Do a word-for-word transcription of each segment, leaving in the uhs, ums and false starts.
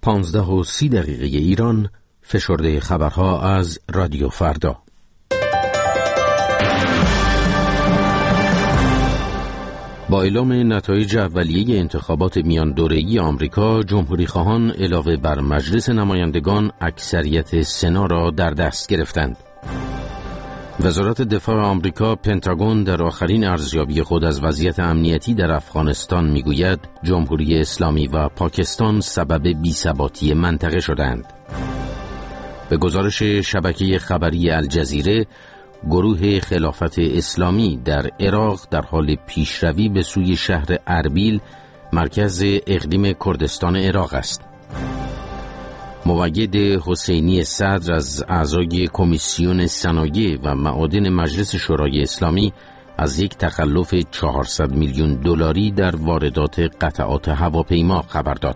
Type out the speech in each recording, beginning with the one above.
پانزده و سی دقیقه ایران، فشرده خبرها از رادیو فردا. با اعلام نتایج اولیه انتخابات میان دوره‌ای آمریکا، جمهوری خواهان علاوه بر مجلس نمایندگان اکثریت سنا را در دست گرفتند. وزارت دفاع آمریکا پنتاگون در آخرین ارزیابی خود از وضعیت امنیتی در افغانستان میگوید جمهوری اسلامی و پاکستان سبب بی‌ثباتی منطقه شدند. به گزارش شبکه خبری الجزیره، گروه خلافت اسلامی در عراق در حال پیشروی به سوی شهر اربیل، مرکز اقلیم کردستان عراق است. موید حسینی صدر از اعضای کمیسیون صنایع و معادن مجلس شورای اسلامی از یک تخلف چهارصد میلیون دلاری در واردات قطعات هواپیما خبر داد.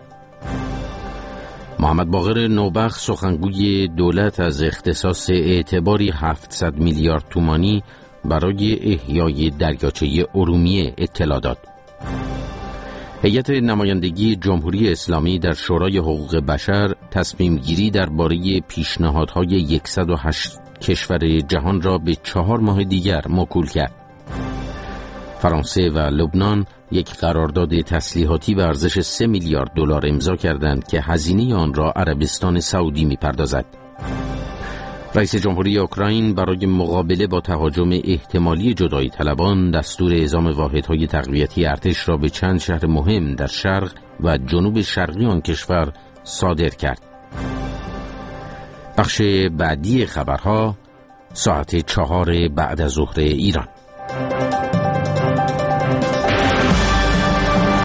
محمد باقر نوبخت سخنگوی دولت از اختصاص اعتباری هفتصد میلیارد تومانی برای احیای دریاچه ارومیه اطلاع داد. هیئت نمایندگی جمهوری اسلامی در شورای حقوق بشر تصمیم گیری درباره پیشنهادهای صد و هشت کشور جهان را به چهار ماه دیگر موکول کرد. فرانسه و لبنان یک قرارداد تسلیحاتی به ارزش سه میلیارد دلار امضا کردند که هزینه آن را عربستان سعودی می‌پردازد. رئیس جمهوری اوکراین برای مقابله با تهاجم احتمالی جدایی طلبان دستور اعزام واحدهای تقویتی ارتش را به چند شهر مهم در شرق و جنوب شرقی آن کشور صادر کرد. بخش بعدی خبرها ساعت چهار بعد از ظهر ایران.